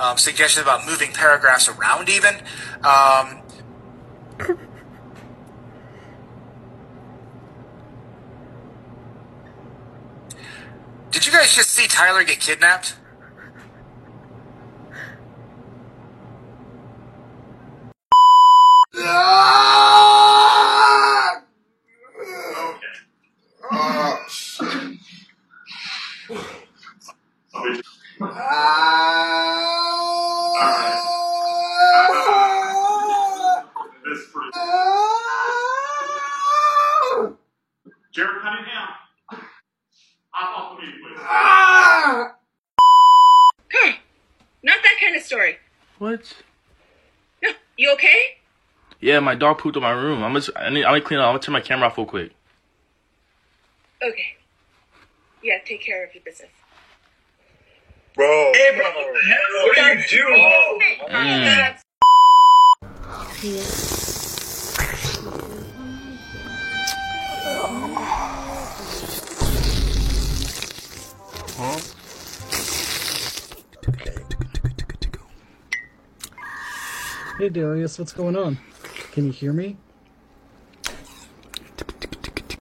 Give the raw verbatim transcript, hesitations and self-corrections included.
um, suggestions about moving paragraphs around even. Um, did you guys just see Tyler get kidnapped? Jared Cunningham. Hop off the meeting, please. Huh. Not that kind of story. What? No. You okay? Yeah, my dog pooped in my room. I'm just, I need, I need to clean it up. I'm gonna turn my camera off real quick. Okay. Yeah, take care of your business. Bro. Hey, bro. What the hell? What are you doing? Mm. Huh? Hey Darius, what's going on? Can you hear me?